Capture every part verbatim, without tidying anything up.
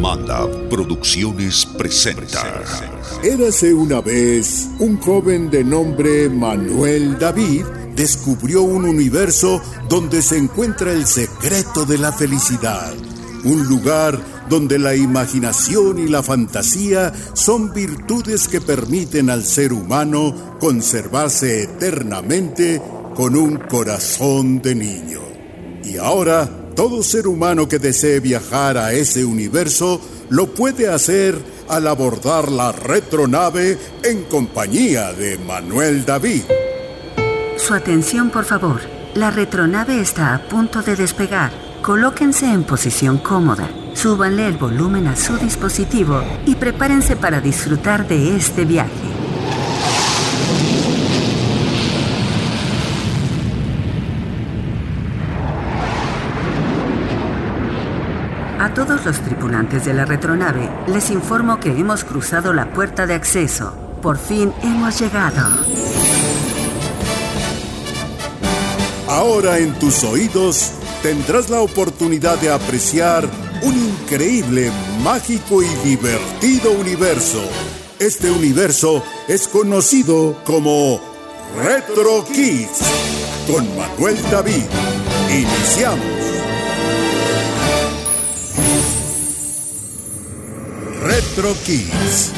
Anda Producciones presenta. Érase una vez un joven de nombre Manuel David descubrió un universo donde se encuentra el secreto de la felicidad. Un lugar donde la imaginación y la fantasía son virtudes que permiten al ser humano conservarse eternamente con un corazón de niño. Y ahora, todo ser humano que desee viajar a ese universo lo puede hacer al abordar la retronave en compañía de Manuel David. Su atención, por favor. La retronave está a punto de despegar. Colóquense en posición cómoda. Súbanle el volumen a su dispositivo y prepárense para disfrutar de este viaje. A todos los tripulantes de la retronave, les informo que hemos cruzado la puerta de acceso. Por fin hemos llegado. Ahora en tus oídos tendrás la oportunidad de apreciar un increíble, mágico y divertido universo. Este universo es conocido como Retro Kids. Con Manuel David, iniciamos. Retro Kids.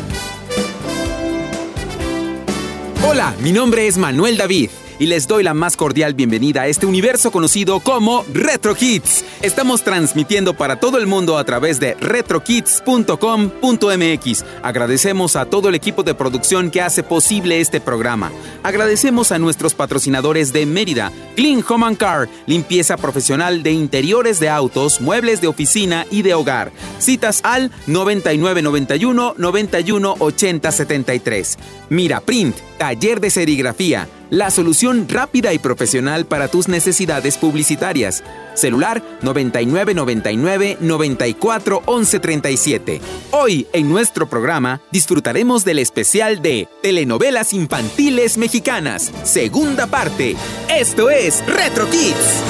Hola, mi nombre es Manuel David y les doy la más cordial bienvenida a este universo conocido como Retro Kids. Estamos transmitiendo para todo el mundo a través de retro kids punto com punto m x. Agradecemos a todo el equipo de producción que hace posible este programa. Agradecemos a nuestros patrocinadores de Mérida, Clean Home and Car, limpieza profesional de interiores de autos, muebles de oficina y de hogar. Citas al noventa y nueve noventa y uno noventa y uno ochenta setenta y tres. Mira Print, taller de serigrafía, la solución rápida y profesional para tus necesidades publicitarias. Celular noventa y nueve noventa y nueve noventa y cuatro once treinta y siete. Hoy en nuestro programa disfrutaremos del especial de telenovelas infantiles mexicanas, segunda parte. Esto es Retro Kids.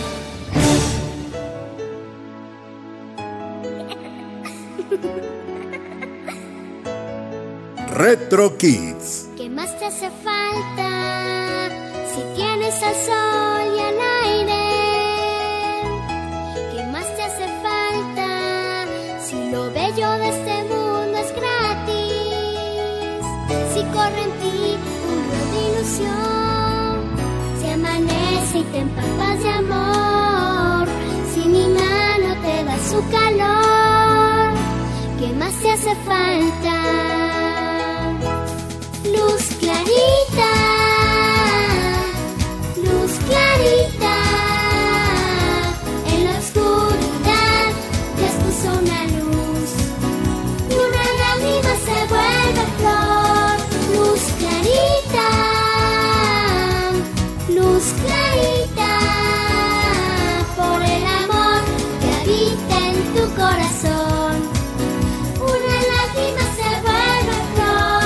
Retro Kids. ¿Qué más te hace falta si tienes al sol y al aire? ¿Qué más te hace falta si lo bello de este mundo es gratis? Si corre en ti un río de ilusión, si amanece y te empapas de amor, si mi mano te da su calor, ¿qué más te hace falta? Luz clarita, luz clarita, en la oscuridad Dios puso una luz y una lágrima se vuelve flor. Luz clarita, luz clarita, por el amor que habita en tu corazón. Una lágrima se vuelve flor.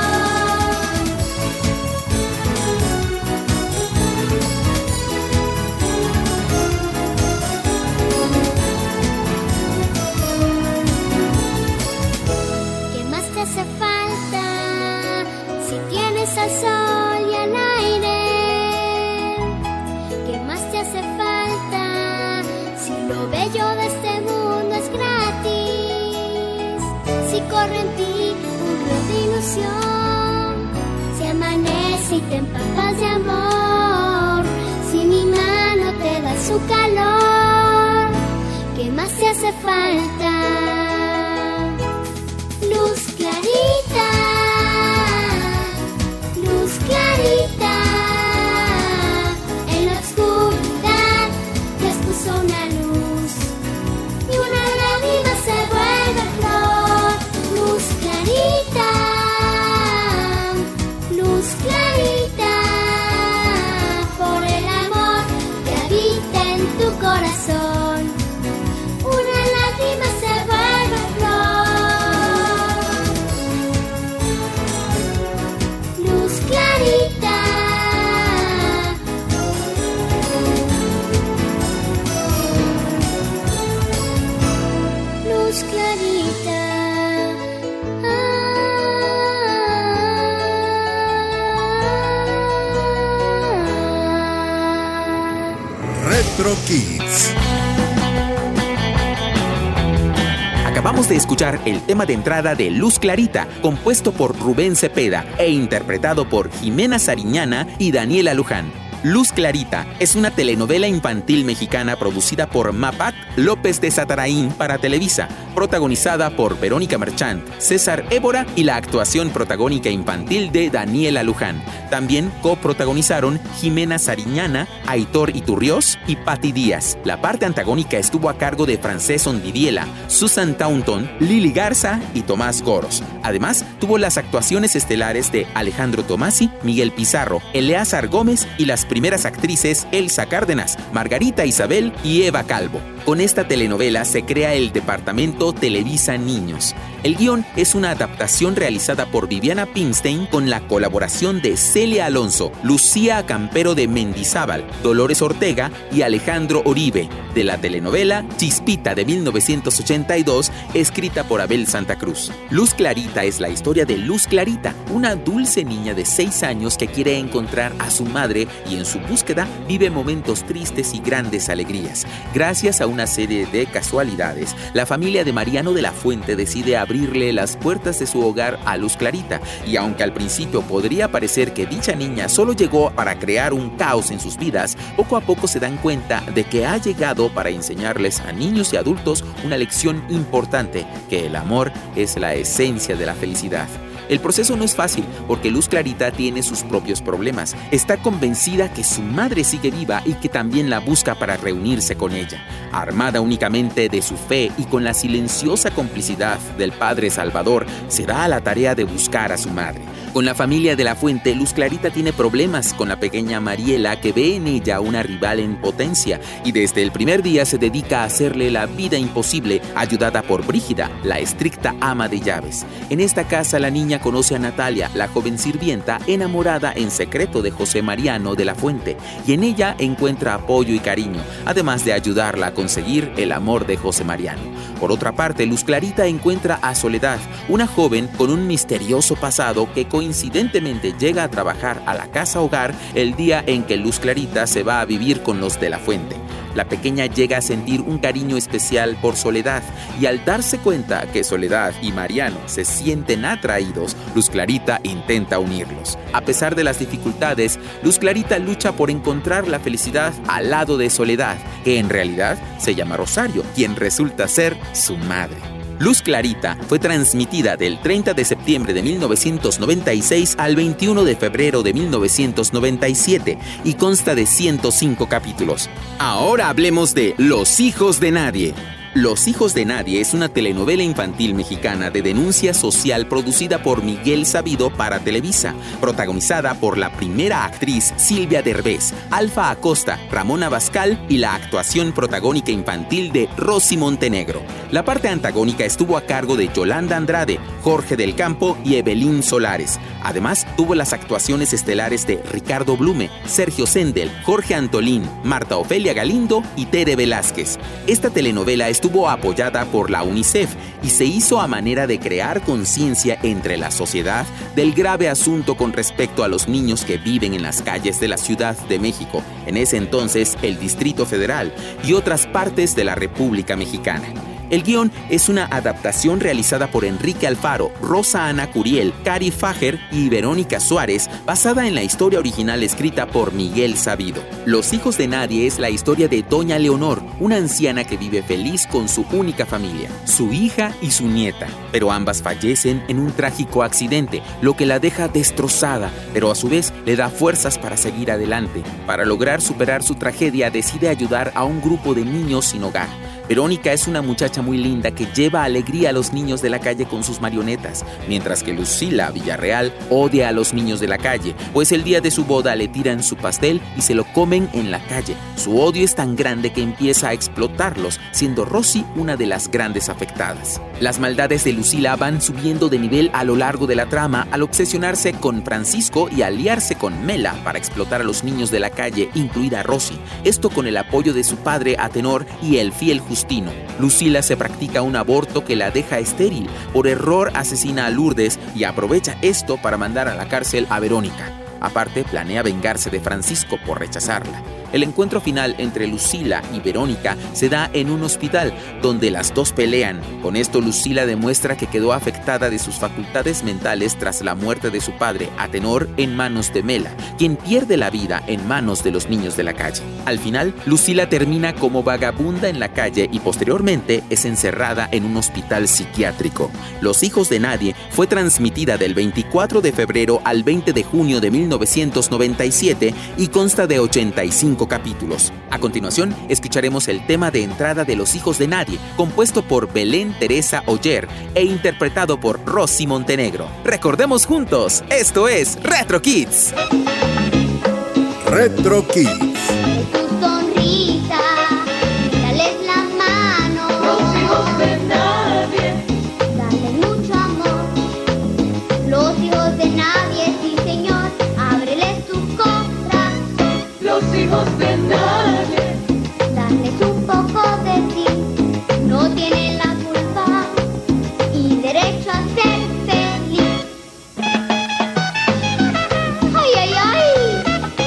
Hace falta si tienes al sol y al aire? ¿Qué más te hace falta si lo bello de este mundo es gratis? Si corre en ti un río de ilusión, si amanece y te empapas de amor, si mi mano te da su calor, ¿qué más te hace falta? Luz clarita, luz clarita, en la oscuridad Dios puso una luz y una lágrima se vuelve flor. Luz clarita, luz clarita, por el amor que habita en tu corazón. Una lágrima se vuelve flor. Retro Kids. Acabamos de escuchar el tema de entrada de Luz Clarita, compuesto por Rubén Cepeda e interpretado por Jimena Sariñana y Daniela Luján. Luz Clarita es una telenovela infantil mexicana producida por Mapat López de Sataraín para Televisa, protagonizada por Verónica Merchant, César Évora y la actuación protagónica infantil de Daniela Luján. También coprotagonizaron Jimena Sariñana, Aitor Iturriós y Patti Díaz. La parte antagónica estuvo a cargo de Francés Ondiviela, Susan Taunton, Lili Garza y Tomás Goros. Además, tuvo las actuaciones estelares de Alejandro Tomasi, Miguel Pizarro, Eleazar Gómez y las primeras actrices Elsa Cárdenas, Margarita Isabel y Eva Calvo. Con esta telenovela se crea el departamento Televisa Niños. El guión es una adaptación realizada por Viviana Pimstein con la colaboración de Celia Alonso, Lucía Campero de Mendizábal, Dolores Ortega y Alejandro Oribe, de la telenovela Chispita de mil novecientos ochenta y dos, escrita por Abel Santa Cruz. Luz Clarita es la historia de Luz Clarita, una dulce niña de seis años que quiere encontrar a su madre y en su búsqueda vive momentos tristes y grandes alegrías. Gracias a una serie de casualidades, la familia de Mariano de la Fuente decide abrirle las puertas de su hogar a Luz Clarita, y aunque al principio podría parecer que dicha niña solo llegó para crear un caos en sus vidas, poco a poco se dan cuenta de que ha llegado para enseñarles a niños y adultos una lección importante, que el amor es la esencia de la felicidad. El proceso no es fácil porque Luz Clarita tiene sus propios problemas. Está convencida que su madre sigue viva y que también la busca para reunirse con ella. Armada únicamente de su fe y con la silenciosa complicidad del padre Salvador, se da a la tarea de buscar a su madre. Con la familia de la Fuente, Luz Clarita tiene problemas con la pequeña Mariela, que ve en ella una rival en potencia, y desde el primer día se dedica a hacerle la vida imposible, ayudada por Brígida, la estricta ama de llaves. En esta casa, la niña conoce a Natalia, la joven sirvienta enamorada en secreto de José Mariano de la Fuente, y en ella encuentra apoyo y cariño, además de ayudarla a conseguir el amor de José Mariano. Por otra parte, Luz Clarita encuentra a Soledad, una joven con un misterioso pasado que coincidentemente llega a trabajar a la casa hogar el día en que Luz Clarita se va a vivir con los de la Fuente. La pequeña llega a sentir un cariño especial por Soledad, y al darse cuenta que Soledad y Mariano se sienten atraídos, Luz Clarita intenta unirlos. A pesar de las dificultades, Luz Clarita lucha por encontrar la felicidad al lado de Soledad, que en realidad se llama Rosario, quien resulta ser su madre. Luz Clarita fue transmitida del treinta de septiembre de mil novecientos noventa y seis al veintiuno de febrero de mil novecientos noventa y siete y consta de ciento cinco capítulos. Ahora hablemos de Los hijos de nadie. Los hijos de nadie es una telenovela infantil mexicana de denuncia social producida por Miguel Sabido para Televisa, protagonizada por la primera actriz Silvia Derbez, Alfa Acosta, Ramón Abascal y la actuación protagónica infantil de Rosy Montenegro. La parte antagónica estuvo a cargo de Yolanda Andrade, Jorge del Campo y Evelyn Solares. Además, tuvo las actuaciones estelares de Ricardo Blume, Sergio Sendel, Jorge Antolín, Marta Ofelia Galindo y Tere Velázquez. Esta telenovela es estuvo apoyada por la UNICEF y se hizo a manera de crear conciencia entre la sociedad del grave asunto con respecto a los niños que viven en las calles de la Ciudad de México, en ese entonces el Distrito Federal, y otras partes de la República Mexicana. El guión es una adaptación realizada por Enrique Alfaro, Rosa Ana Curiel, Cari Fager y Verónica Suárez, basada en la historia original escrita por Miguel Sabido. Los hijos de nadie es la historia de Doña Leonor, una anciana que vive feliz con su única familia, su hija y su nieta, pero ambas fallecen en un trágico accidente, lo que la deja destrozada, pero a su vez le da fuerzas para seguir adelante. Para lograr superar su tragedia, decide ayudar a un grupo de niños sin hogar. Verónica es una muchacha muy linda que lleva alegría a los niños de la calle con sus marionetas, mientras que Lucila Villarreal odia a los niños de la calle, pues el día de su boda le tiran su pastel y se lo comen en la calle. Su odio es tan grande que empieza a explotarlos, siendo Rosy una de las grandes afectadas. Las maldades de Lucila van subiendo de nivel a lo largo de la trama al obsesionarse con Francisco y aliarse con Mela para explotar a los niños de la calle, incluida Rosy. Esto con el apoyo de su padre Atenor y el fiel Justino. Lucila se practica un aborto que la deja estéril. Por error asesina a Lourdes y aprovecha esto para mandar a la cárcel a Verónica. Aparte, planea vengarse de Francisco por rechazarla. El encuentro final entre Lucila y Verónica se da en un hospital, donde las dos pelean. Con esto, Lucila demuestra que quedó afectada de sus facultades mentales tras la muerte de su padre, Atenor, en manos de Mela, quien pierde la vida en manos de los niños de la calle. Al final, Lucila termina como vagabunda en la calle y posteriormente es encerrada en un hospital psiquiátrico. Los hijos de nadie fue transmitida del veinticuatro de febrero al veinte de junio de mil novecientos noventa y siete y consta de ochenta y cinco capítulos. A continuación, escucharemos el tema de entrada de Los hijos de nadie, compuesto por Belén Teresa Oller e interpretado por Rosy Montenegro. Recordemos juntos, esto es Retro Kids. Retro Kids. Tu sonrisa, dales la mano. Los hijos de nadie. Dale mucho amor. Los hijos de nadie, sí señor, ábreles tu corazón. Los hijos de nadie. Darles un poco de ti, no tienen la culpa y derecho a ser feliz. ¡Ay, ay, ay!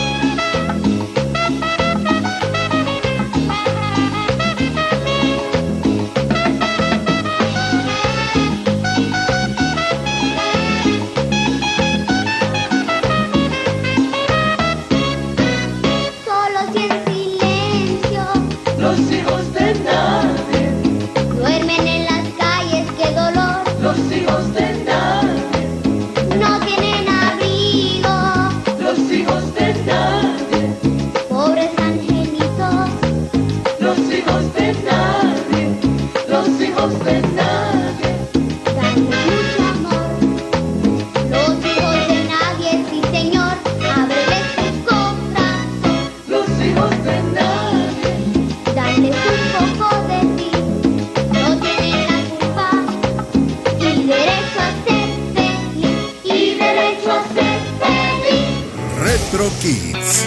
Solos y en silencio Los hijos de nadie. duermen en las calles, qué dolor. Los hijos de nadie. No tienen abrigo, Los hijos de nadie. pobres angelitos. Los hijos de nadie. Los hijos de nadie. Dale mucho amor. Los hijos de nadie, sí señor, ábreles tu corazón. Los hijos de nadie. Darles un poco de ti, no tienen la culpa y derecho a ser feliz. Y derecho a ser feliz. Retro Kids.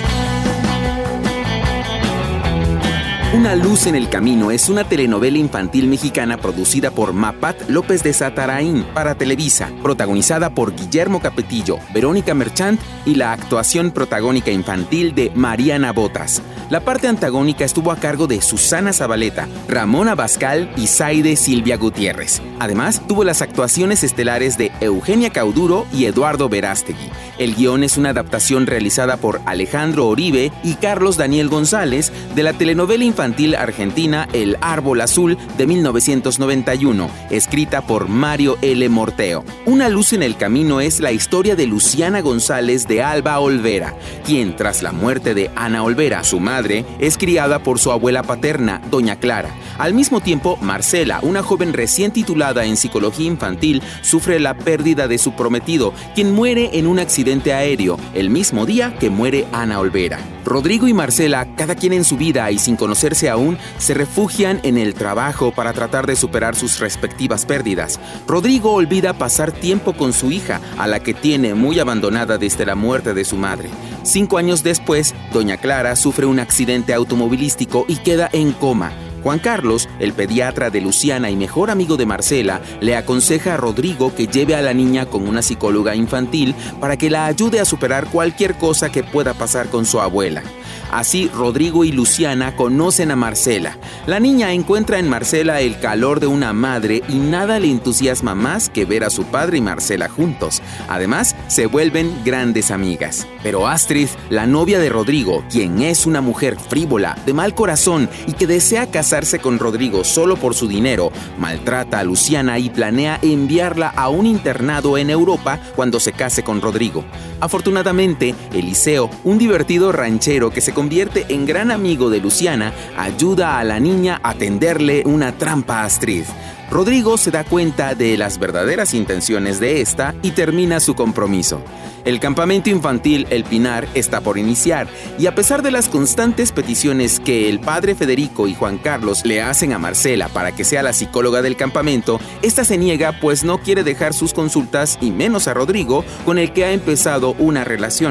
Una luz en el camino es una telenovela infantil mexicana producida por Mapat López de Satarain para Televisa, protagonizada por Guillermo Capetillo, Verónica Merchant y la actuación protagónica infantil de Mariana Botas. La parte antagónica estuvo a cargo de Susana Zabaleta, Ramón Abascal y Zaide Silvia Gutiérrez. Además, tuvo las actuaciones estelares de Eugenia Cauduro y Eduardo Verástegui. El guión es una adaptación realizada por Alejandro Oribe y Carlos Daniel González de la telenovela infantil argentina El Árbol Azul de mil novecientos noventa y uno, escrita por Mario L. Morteo. Una luz en el camino es la historia de Luciana González de Alba Olvera, quien, tras la muerte de Ana Olvera, su madre, es criada por su abuela paterna, Doña Clara. Al mismo tiempo, Marcela, una joven recién titulada en psicología infantil, sufre la pérdida de su prometido, quien muere en un accidente aéreo, el mismo día que muere Ana Olvera. Rodrigo y Marcela, cada quien en su vida y sin conocerse aún, se refugian en el trabajo para tratar de superar sus respectivas pérdidas. Rodrigo olvida pasar tiempo con su hija, a la que tiene muy abandonada desde la muerte de su madre. Cinco años después, Doña Clara sufre un accidente automovilístico y queda en coma. Juan Carlos, el pediatra de Luciana y mejor amigo de Marcela, le aconseja a Rodrigo que lleve a la niña con una psicóloga infantil para que la ayude a superar cualquier cosa que pueda pasar con su abuela. Así, Rodrigo y Luciana conocen a Marcela. La niña encuentra en Marcela el calor de una madre y nada le entusiasma más que ver a su padre y Marcela juntos. Además, se vuelven grandes amigas. Pero Astrid, la novia de Rodrigo, quien es una mujer frívola, de mal corazón y que desea casarse con Rodrigo solo por su dinero, maltrata a Luciana y planea enviarla a un internado en Europa cuando se case con Rodrigo. Afortunadamente, Eliseo, un divertido ranchero que se convierte en gran amigo de Luciana, ayuda a la niña a tenderle una trampa a Astrid. Rodrigo se da cuenta de las verdaderas intenciones de esta y termina su compromiso. El campamento infantil El Pinar está por iniciar y a pesar de las constantes peticiones que el padre Federico y Juan Carlos le hacen a Marcela para que sea la psicóloga del campamento, esta se niega pues no quiere dejar sus consultas y menos a Rodrigo, con el que ha empezado una relación.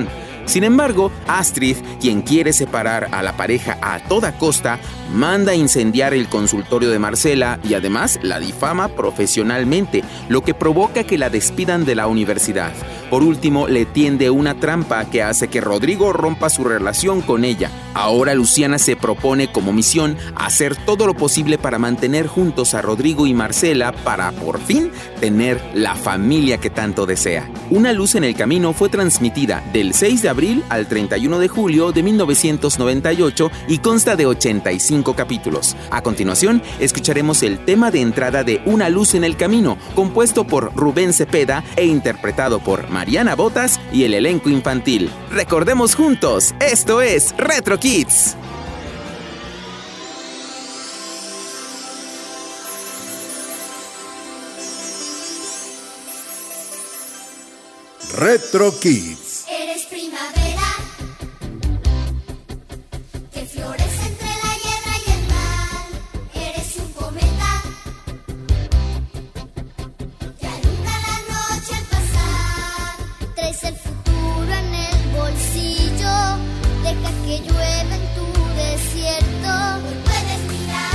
Sin embargo, Astrid, quien quiere separar a la pareja a toda costa, manda incendiar el consultorio de Marcela y además la difama profesionalmente, lo que provoca que la despidan de la universidad. Por último, le tiende una trampa que hace que Rodrigo rompa su relación con ella. Ahora Luciana se propone como misión hacer todo lo posible para mantener juntos a Rodrigo y Marcela para, por fin, tener la familia que tanto desea. Una luz en el camino fue transmitida del seis de abril al treinta y uno de julio de mil novecientos noventa y ocho y consta de ochenta y cinco capítulos. A continuación, escucharemos el tema de entrada de Una luz en el camino, compuesto por Rubén Cepeda e interpretado por Mariana Botas y el elenco infantil. Recordemos juntos, esto es Retro Kids. Retro Kids. Eres primavera, que florece entre la hierba y el mar. Eres un cometa, que alumbra la noche al pasar. Traes el futuro en el bolsillo, dejas que llueva en tu desierto. Hoy puedes mirar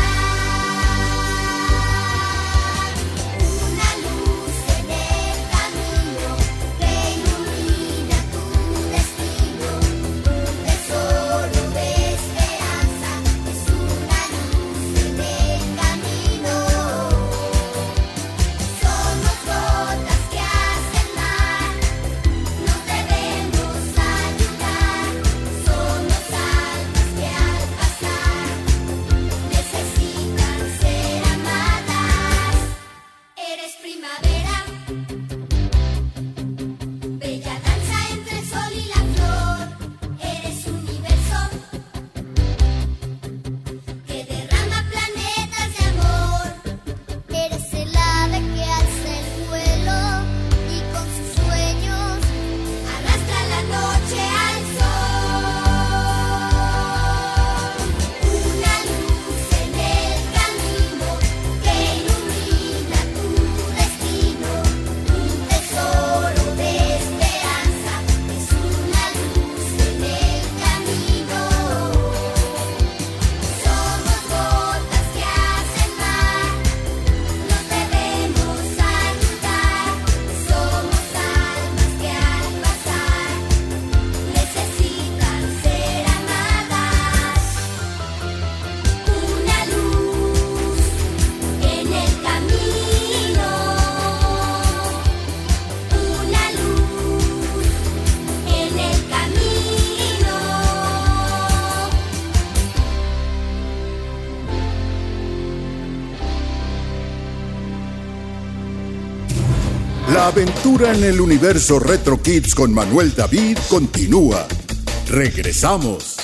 una luz en el camino que ilumina tu destino, un tesoro de esperanza, es una luz en el camino. Somos gotas que hacen mar, nos debemos ayudar. Somos almas que al pasar necesitan ser amadas. Eres primavera, bella danza entre el sol y la flor. Eres universo que derrama planetas de amor. Eres el ave que alza el vuelo y con sus sueños arrastra la noche al sol. Una luz en el camino que ilumina tu destino, un tesoro de esperanza, es una luz en el camino. Somos gotas que hacen mar, nos debemos ayudar. Somos almas que al pasar necesitan ser amadas. Una luz en el camino, una luz en el camino. La aventura en el universo Retro Kids con Manuel David continúa. Regresamos.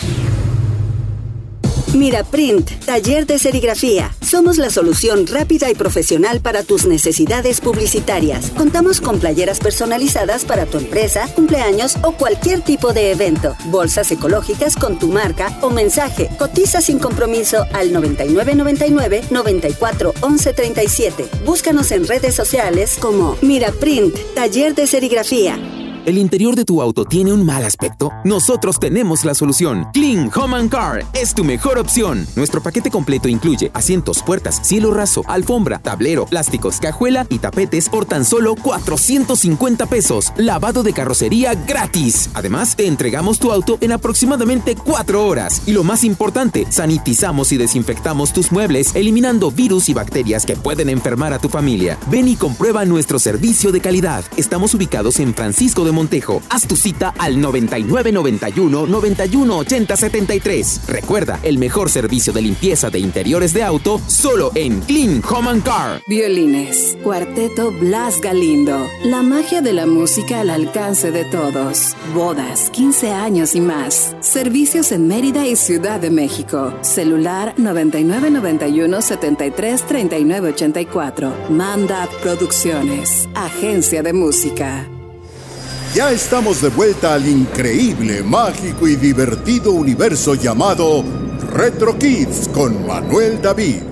Miraprint, taller de serigrafía. Somos la solución rápida y profesional para tus necesidades publicitarias. Contamos con playeras personalizadas para tu empresa, cumpleaños o cualquier tipo de evento. Bolsas ecológicas con tu marca o mensaje. Cotiza sin compromiso al noventa y nueve noventa y nueve noventa y cuatro once treinta y siete. Búscanos en redes sociales como Miraprint, taller de serigrafía. ¿El interior de tu auto tiene un mal aspecto? Nosotros tenemos la solución. Clean Home and Car es tu mejor opción. Nuestro paquete completo incluye asientos, puertas, cielo raso, alfombra, tablero, plásticos, cajuela y tapetes por tan solo cuatrocientos cincuenta pesos. Lavado de carrocería gratis. Además, te entregamos tu auto en aproximadamente cuatro horas. Y lo más importante, sanitizamos y desinfectamos tus muebles, eliminando virus y bacterias que pueden enfermar a tu familia. Ven y comprueba nuestro servicio de calidad. Estamos ubicados en Francisco de Montejo. Haz tu cita al noventa y nueve noventa y uno noventa y uno ochenta setenta y tres. Recuerda, el mejor servicio de limpieza de interiores de auto solo en Clean Home and Car. Violines, Cuarteto Blas Galindo. La magia de la música al alcance de todos. Bodas, quince años y más. Servicios en Mérida y Ciudad de México. Celular noventa y nueve noventa y uno setenta y tres treinta y nueve ochenta y cuatro. Mandat Producciones, agencia de música. Ya estamos de vuelta al increíble, mágico y divertido universo llamado Retro Kids con Manuel David.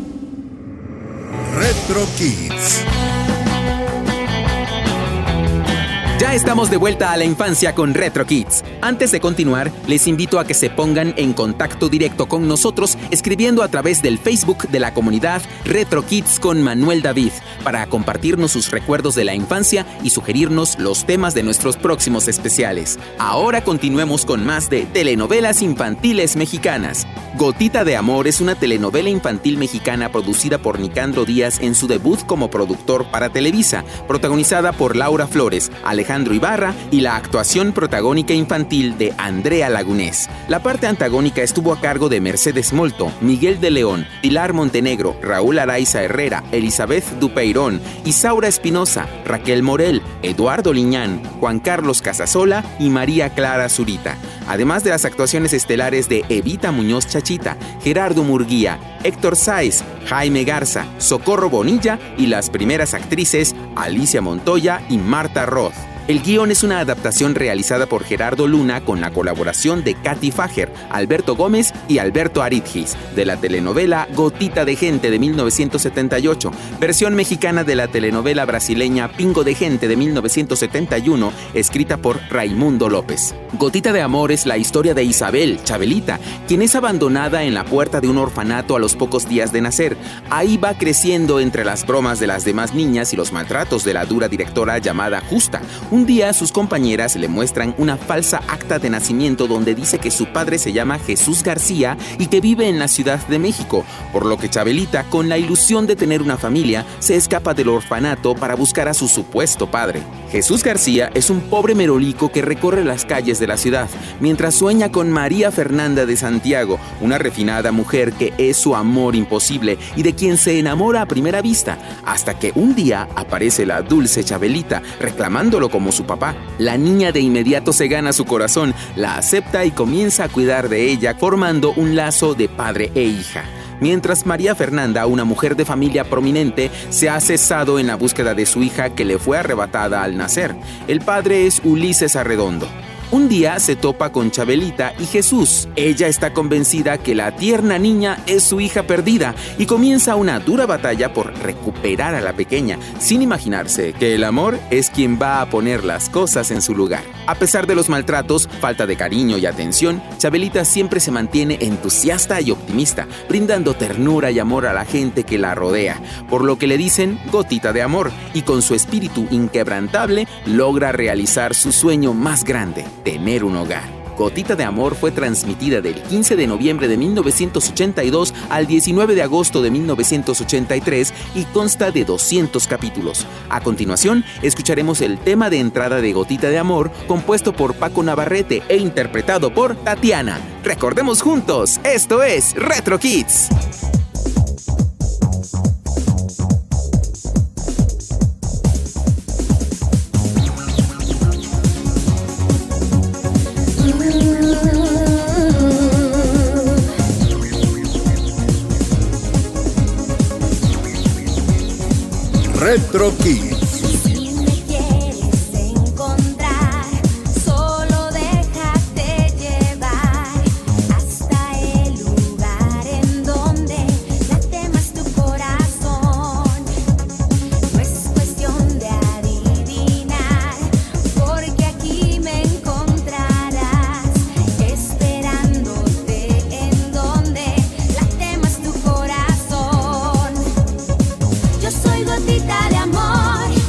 Retro Kids. Ya Ya estamos de vuelta a la infancia con Retro Kids. Antes de continuar, les invito a que se pongan en contacto directo con nosotros escribiendo a través del Facebook de la comunidad Retro Kids con Manuel David para compartirnos sus recuerdos de la infancia y sugerirnos los temas de nuestros próximos especiales. Ahora continuemos con más de telenovelas infantiles mexicanas. Gotita de Amor es una telenovela infantil mexicana producida por Nicandro Díaz en su debut como productor para Televisa, protagonizada por Laura Flores, Alejandro Ibarra y la actuación protagónica infantil de Andrea Lagunés. La parte antagónica estuvo a cargo de Mercedes Molto, Miguel de León, Pilar Montenegro, Raúl Araiza Herrera, Elizabeth Dupeirón, Isaura Espinosa, Raquel Morel, Eduardo Liñán, Juan Carlos Casasola y María Clara Zurita. Además de las actuaciones estelares de Evita Muñoz Chachita, Gerardo Murguía, Héctor Sáez, Jaime Garza, Socorro Bonilla y las primeras actrices Alicia Montoya y Marta Roth. El guión es una adaptación realizada por Gerardo Luna con la colaboración de Katy Fager, Alberto Gómez y Alberto Aritgis, de la telenovela Gotita de Gente de mil novecientos setenta y ocho, versión mexicana de la telenovela brasileña Pingo de Gente de mil novecientos setenta y uno, escrita por Raimundo López. Gotita de Amor es la historia de Isabel, Chabelita, quien es abandonada en la puerta de un orfanato a los pocos días de nacer. Ahí va creciendo entre las bromas de las demás niñas y los maltratos de la dura directora llamada Justa. Un día sus compañeras le muestran una falsa acta de nacimiento donde dice que su padre se llama Jesús García y que vive en la Ciudad de México, por lo que Chabelita, con la ilusión de tener una familia, se escapa del orfanato para buscar a su supuesto padre. Jesús García es un pobre merolico que recorre las calles de la ciudad, mientras sueña con María Fernanda de Santiago, una refinada mujer que es su amor imposible y de quien se enamora a primera vista, hasta que un día aparece la dulce Chabelita, reclamándolo como su papá. La niña de inmediato se gana su corazón, la acepta y comienza a cuidar de ella, formando un lazo de padre e hija. Mientras María Fernanda, una mujer de familia prominente, se ha cesado en la búsqueda de su hija que le fue arrebatada al nacer. El padre es Ulises Arredondo. Un día se topa con Chabelita y Jesús. Ella está convencida que la tierna niña es su hija perdida y comienza una dura batalla por recuperar a la pequeña, sin imaginarse que el amor es quien va a poner las cosas en su lugar. A pesar de los maltratos, falta de cariño y atención, Chabelita siempre se mantiene entusiasta y optimista, brindando ternura y amor a la gente que la rodea, por lo que le dicen Gotita de Amor, y con su espíritu inquebrantable logra realizar su sueño más grande: tener un hogar. Gotita de Amor fue transmitida del quince de noviembre de mil novecientos ochenta y dos al diecinueve de agosto de mil novecientos ochenta y tres y consta de doscientos capítulos. A continuación, escucharemos el tema de entrada de Gotita de Amor, compuesto por Paco Navarrete e interpretado por Tatiana. Recordemos juntos, esto es Retro Kids. Retro Kids. Gotita de amor.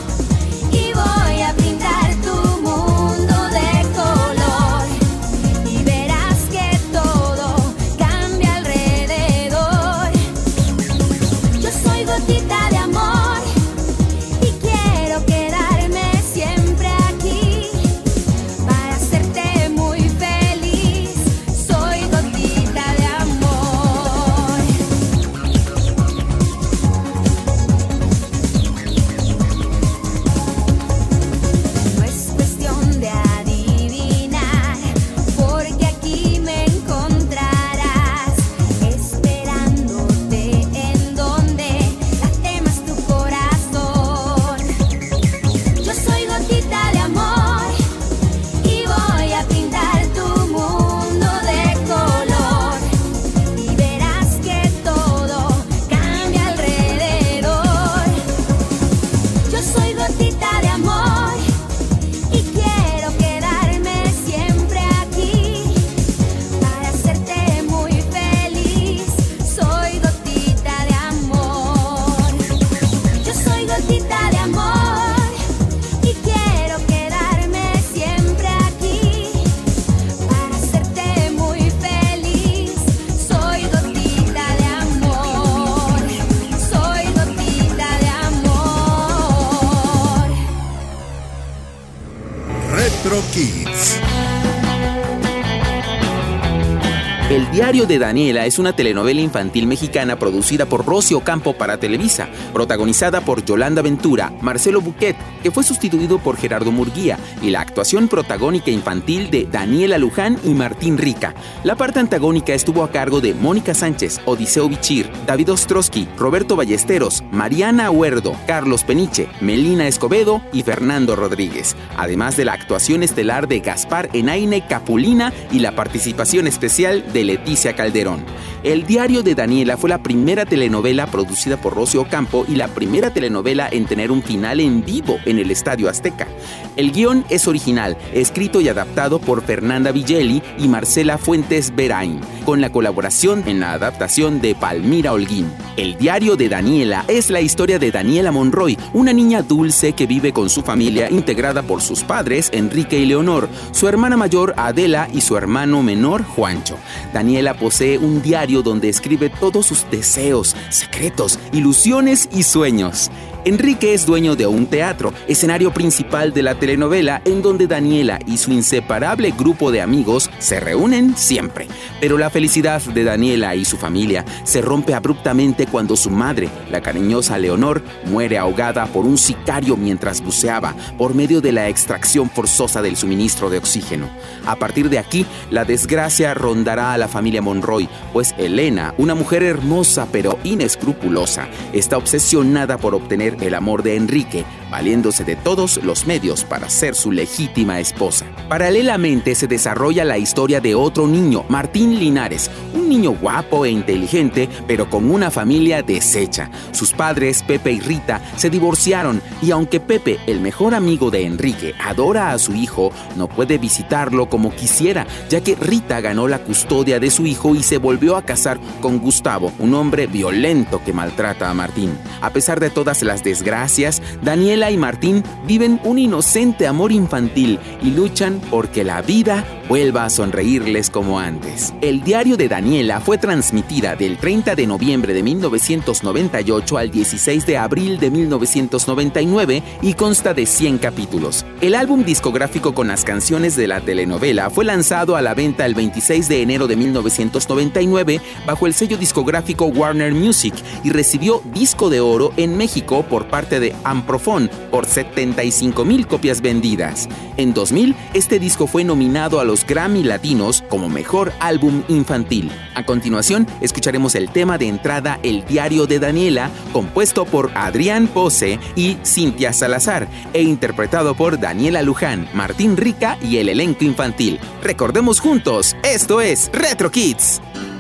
diario de Daniela es una telenovela infantil mexicana producida por Rosy Ocampo para Televisa, protagonizada por Yolanda Ventura, Marcelo Buquet, que fue sustituido por Gerardo Murguía, y la actuación protagónica infantil de Daniela Luján y Martín Rica. La parte antagónica estuvo a cargo de Mónica Sánchez, Odiseo Bichir, David Ostrowski, Roberto Ballesteros, Mariana Huerdo, Carlos Peniche, Melina Escobedo y Fernando Rodríguez, además de la actuación estelar de Gaspar Enaine Capulina y la participación especial de Leticia Calderón. El diario de Daniela fue la primera telenovela producida por Rosy Ocampo y la primera telenovela en tener un final en vivo en el Estadio Azteca. El guión es original, escrito y adaptado por Fernanda Vigelli y Marcela Fuentes Berain, con la colaboración en la adaptación de Palmira Holguín. El diario de Daniela es la historia de Daniela Monroy, una niña dulce que vive con su familia integrada por sus padres Enrique y Leonor, su hermana mayor Adela y su hermano menor Juancho. Daniela posee un diario donde escribe todos sus deseos, secretos, ilusiones y sueños. Enrique es dueño de un teatro, escenario principal de la telenovela, en donde Daniela y su inseparable grupo de amigos se reúnen siempre. Pero la felicidad de Daniela y su familia se rompe abruptamente cuando su madre, la cariñosa Leonor, muere ahogada por un sicario mientras buceaba por medio de la extracción forzosa del suministro de oxígeno. A partir de aquí, la desgracia rondará a la familia Monroy, pues Elena, una mujer hermosa pero inescrupulosa, está obsesionada por obtener el amor de Enrique, valiéndose de todos los medios para ser su legítima esposa. Paralelamente se desarrolla la historia de otro niño, Martín Linares, un niño guapo e inteligente, pero con una familia deshecha. Sus padres, Pepe y Rita, se divorciaron y aunque Pepe, el mejor amigo de Enrique, adora a su hijo, no puede visitarlo como quisiera, ya que Rita ganó la custodia de su hijo y se volvió a casar con Gustavo, un hombre violento que maltrata a Martín. A pesar de todas las desgracias, Daniela y Martín viven un inocente amor infantil y luchan porque la vida vuelva a sonreírles como antes. El diario de Daniela fue transmitida del treinta de noviembre de mil novecientos noventa y ocho al dieciséis de abril de mil novecientos noventa y nueve y consta de cien capítulos. El álbum discográfico con las canciones de la telenovela fue lanzado a la venta el veintiséis de enero de mil novecientos noventa y nueve bajo el sello discográfico Warner Music y recibió disco de oro en México por parte de Amprofon por setenta y cinco mil copias vendidas. En dos mil, este disco fue nominado a los Grammy Latinos como Mejor Álbum Infantil. A continuación, escucharemos el tema de entrada El Diario de Daniela, compuesto por Adrián Pose y Cintia Salazar, e interpretado por Daniela Luján, Martín Rica y el elenco infantil. Recordemos juntos, esto es Retro Kids.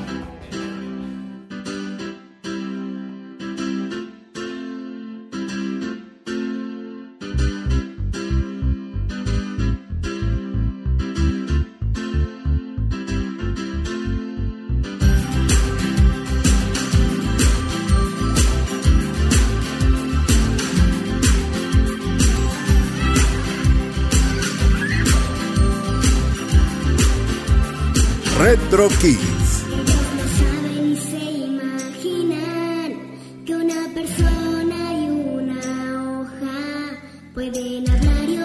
Retro Kids. Ellos no saben ni se imaginan que una persona y una hoja pueden hablar y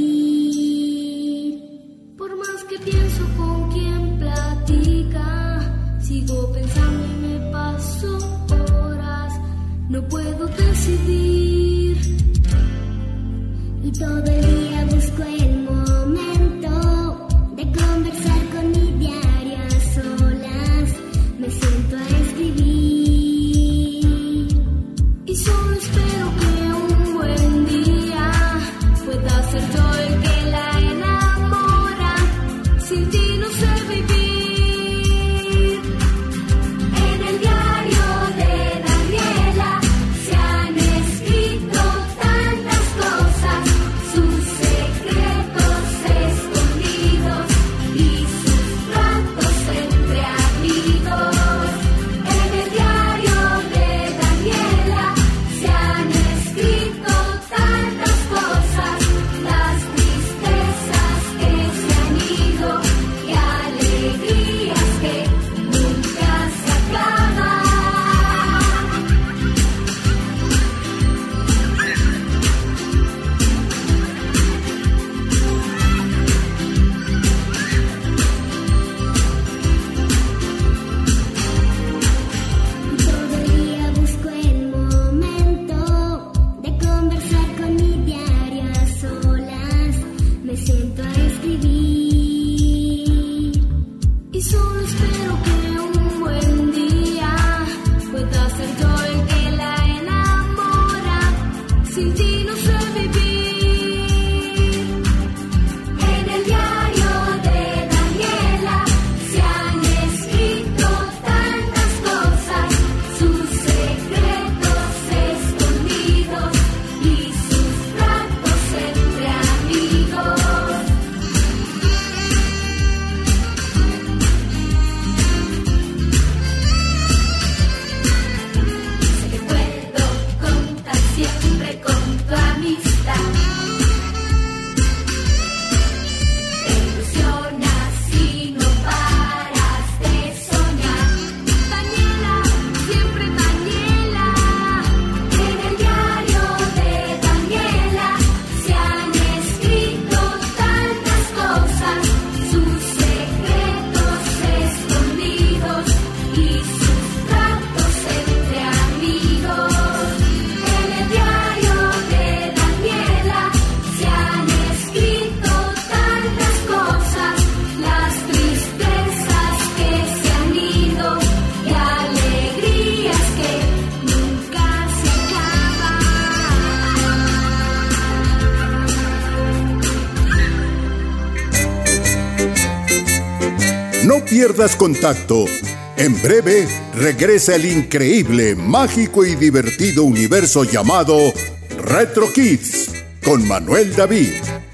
oír. Por más que pienso con quién platica, sigo pensando y me paso horas, no puedo decidir. Y todo el día busco el momento de conversar con mi diario a solas. pierdas contacto. En breve regresa el increíble, mágico y divertido universo llamado Retro Kids con Manuel David.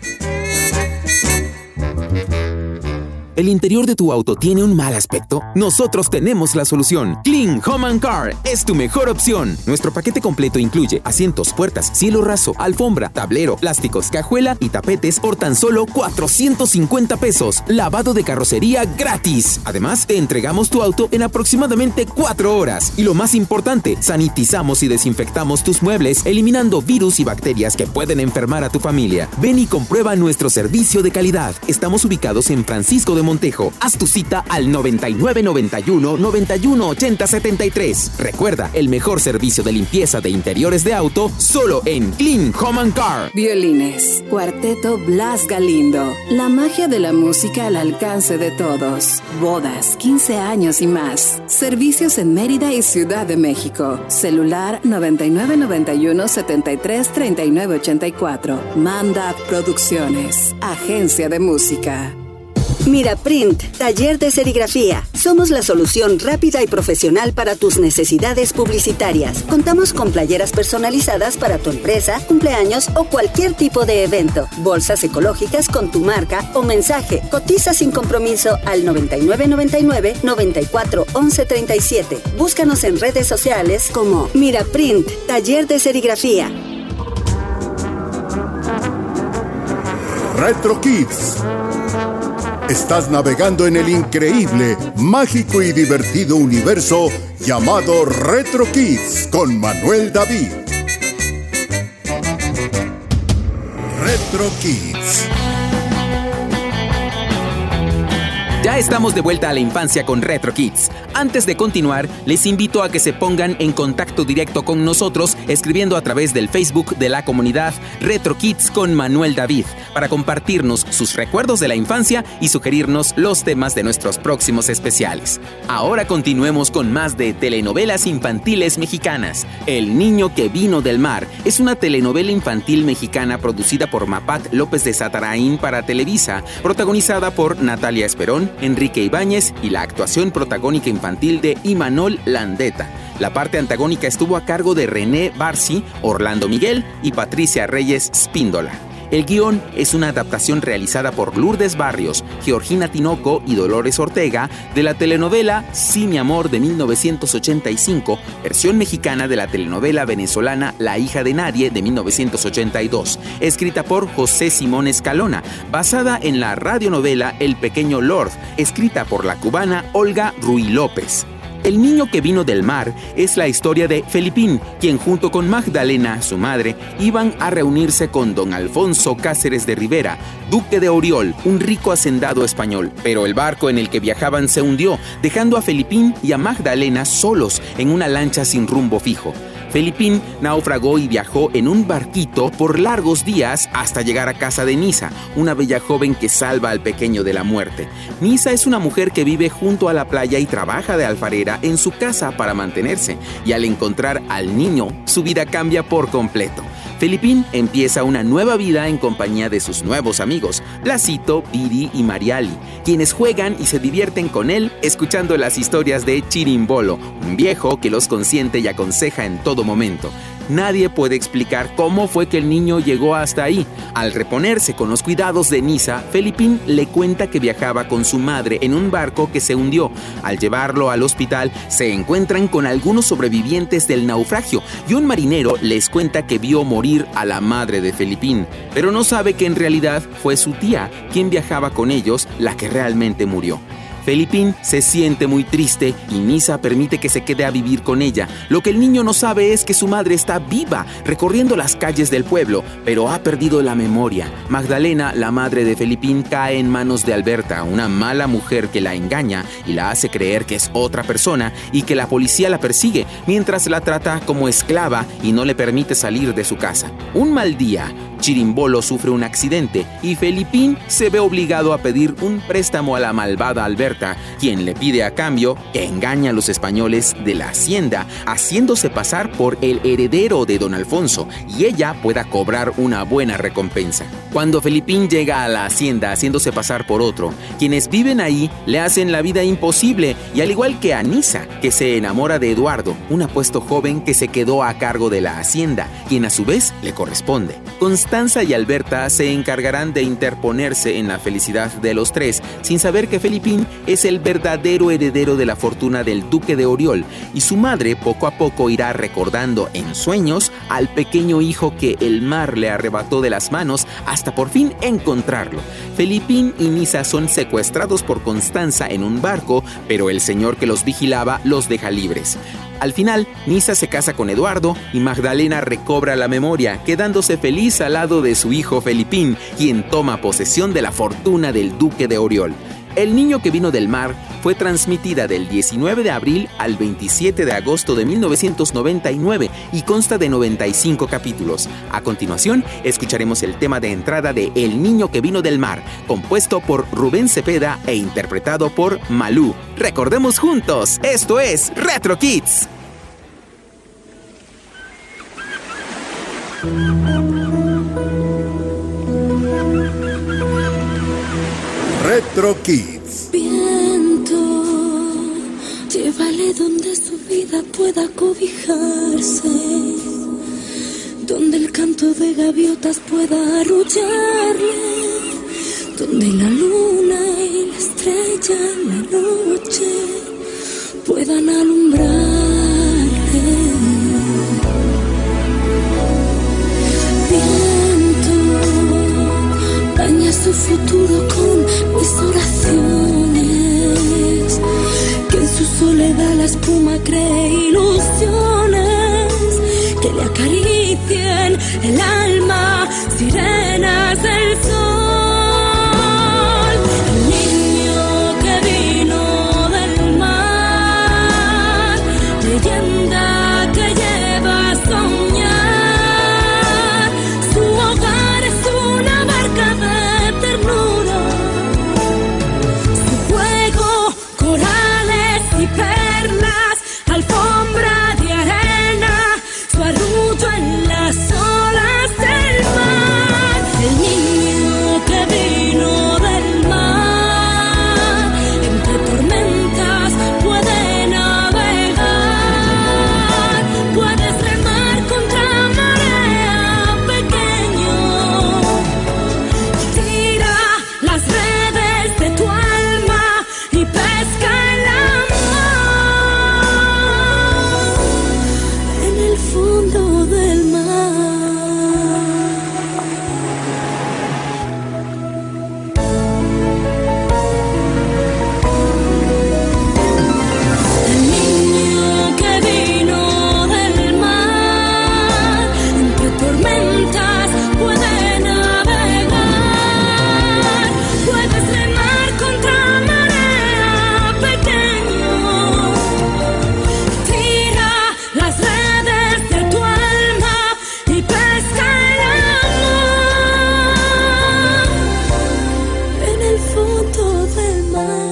¿El interior de tu auto tiene un mal aspecto? Nosotros tenemos la solución. Clean Home and Car es tu mejor opción. Nuestro paquete completo incluye asientos, puertas, cielo raso, alfombra, tablero, plásticos, cajuela y tapetes por tan solo cuatrocientos cincuenta pesos. Lavado de carrocería gratis. Además, te entregamos tu auto en aproximadamente cuatro horas. Y lo más importante, sanitizamos y desinfectamos tus muebles, eliminando virus y bacterias que pueden enfermar a tu familia. Ven y comprueba nuestro servicio de calidad. Estamos ubicados en Francisco de Montejo. Haz tu cita al noventa y nueve noventa y uno noventa y uno ochenta setenta y tres. Recuerda, el mejor servicio de limpieza de interiores de auto solo en Clean Home and Car. Violines, Cuarteto Blas Galindo. La magia de la música al alcance de todos. Bodas, quince años y más. Servicios en Mérida y Ciudad de México. Celular noventa y nueve noventa y uno setenta y tres treinta y nueve ochenta y cuatro. Mandat Producciones. Agencia de Música. Miraprint, taller de serigrafía. Somos la solución rápida y profesional para tus necesidades publicitarias. Contamos con playeras personalizadas para tu empresa, cumpleaños o cualquier tipo de evento. Bolsas ecológicas con tu marca o mensaje. Cotiza sin compromiso al noventa y nueve noventa y nueve noventa y cuatro once treinta y siete. Búscanos en redes sociales como Miraprint, taller de serigrafía. Retro Kids. Estás navegando en el increíble, mágico y divertido universo llamado Retro Kids con Manuel David. Retro Kids. Ya estamos de vuelta a la infancia con Retro Kids. Antes de continuar, les invito a que se pongan en contacto directo con nosotros escribiendo a través del Facebook de la comunidad Retro Kids con Manuel David para compartirnos sus recuerdos de la infancia y sugerirnos los temas de nuestros próximos especiales. Ahora continuemos con más de telenovelas infantiles mexicanas. El niño que vino del mar es una telenovela infantil mexicana producida por Mapat López de Satarain para Televisa, protagonizada por Natalia Esperón, Enrique Ibáñez y la actuación protagónica infantil de Imanol Landeta. La parte antagónica estuvo a cargo de René Barsi, Orlando Miguel y Patricia Reyes Spíndola. El guión es una adaptación realizada por Lourdes Barrios, Georgina Tinoco y Dolores Ortega de la telenovela Sí, mi amor de mil novecientos ochenta y cinco, versión mexicana de la telenovela venezolana La hija de nadie de mil novecientos ochenta y dos, escrita por José Simón Escalona, basada en la radionovela El pequeño Lord, escrita por la cubana Olga Ruy López. El niño que vino del mar es la historia de Felipín, quien junto con Magdalena, su madre, iban a reunirse con don Alfonso Cáceres de Rivera, duque de Oriol, un rico hacendado español. Pero el barco en el que viajaban se hundió, dejando a Felipín y a Magdalena solos en una lancha sin rumbo fijo. Felipín naufragó y viajó en un barquito por largos días hasta llegar a casa de Nisa, una bella joven que salva al pequeño de la muerte. Nisa es una mujer que vive junto a la playa y trabaja de alfarera en su casa para mantenerse, y al encontrar al niño, su vida cambia por completo. Felipín empieza una nueva vida en compañía de sus nuevos amigos, Blasito, Viri y Mariali, quienes juegan y se divierten con él escuchando las historias de Chirimbolo, un viejo que los consiente y aconseja en todo momento. Nadie puede explicar cómo fue que el niño llegó hasta ahí. Al reponerse con los cuidados de Nisa, Felipín le cuenta que viajaba con su madre en un barco que se hundió. Al llevarlo al hospital, se encuentran con algunos sobrevivientes del naufragio y un marinero les cuenta que vio morir a la madre de Felipín, pero no sabe que en realidad fue su tía, quien viajaba con ellos, la que realmente murió. Felipín se siente muy triste y Nisa permite que se quede a vivir con ella. Lo que el niño no sabe es que su madre está viva, recorriendo las calles del pueblo, pero ha perdido la memoria. Magdalena, la madre de Felipín, cae en manos de Alberta, una mala mujer que la engaña y la hace creer que es otra persona y que la policía la persigue, mientras la trata como esclava y no le permite salir de su casa. Un mal día, Chirimbolo sufre un accidente y Felipín se ve obligado a pedir un préstamo a la malvada Alberta, quien le pide a cambio que engañe a los españoles de la hacienda, haciéndose pasar por el heredero de don Alfonso, y ella pueda cobrar una buena recompensa. Cuando Felipín llega a la hacienda haciéndose pasar por otro, quienes viven ahí le hacen la vida imposible, y al igual que a Nisa, que se enamora de Eduardo, un apuesto joven que se quedó a cargo de la hacienda, quien a su vez le corresponde. Constanza y Alberta se encargarán de interponerse en la felicidad de los tres, sin saber que Felipín es el verdadero heredero de la fortuna del duque de Oriol, y su madre poco a poco irá recordando en sueños al pequeño hijo que el mar le arrebató de las manos hasta por fin encontrarlo. Felipín y Nisa son secuestrados por Constanza en un barco, pero el señor que los vigilaba los deja libres. Al final, Nisa se casa con Eduardo y Magdalena recobra la memoria, quedándose feliz al lado de su hijo Felipín, quien toma posesión de la fortuna del duque de Oriol. El niño que vino del mar fue transmitida del diecinueve de abril al veintisiete de agosto de mil novecientos noventa y nueve y consta de noventa y cinco capítulos. A continuación, escucharemos el tema de entrada de El niño que vino del mar, compuesto por Rubén Cepeda e interpretado por Malú. Recordemos juntos, esto es Retro Kids. Retro Kids. Viento, llévale donde su vida pueda cobijarse, donde el canto de gaviotas pueda arrullarle, donde la luna y la estrella en la noche puedan alumbrarle. Viento, baña su futuro con mis oraciones, que en su soledad la espuma cree ilusiones, que le acaricien el alma sirenas del sol. El niño que vino del mar, leyenda que lleva a soñar, su hogar es una barca de ternura, su juego corales y perlas, alfombra de arena, su arrullo en las olas del mar. El niño que vino del mar, entre tormentas puede navegar, puedes remar contra marea, pequeño, tira las redes de tu alma y pesca el amor en el fondo del mar. El niño que vino del mar, entre tormentas puede navegar, puedes remar contra marea, pequeño, tira las redes de tu alma y pesca el amor en el fondo del mar.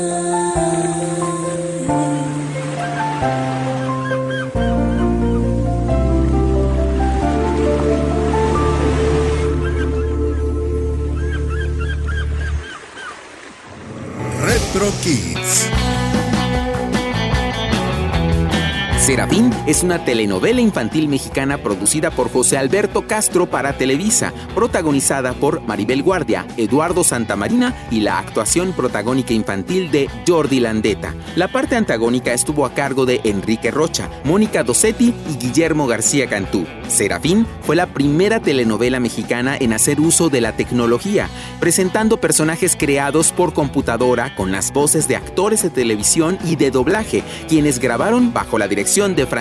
Retro Kids. Serafín es una telenovela infantil mexicana producida por José Alberto Castro para Televisa, protagonizada por Maribel Guardia, Eduardo Santamarina y la actuación protagónica infantil de Jordi Landeta. La parte antagónica estuvo a cargo de Enrique Rocha, Mónica Dossetti y Guillermo García Cantú. Serafín fue la primera telenovela mexicana en hacer uso de la tecnología, presentando personajes creados por computadora con las voces de actores de televisión y de doblaje, quienes grabaron bajo la dirección de Francisco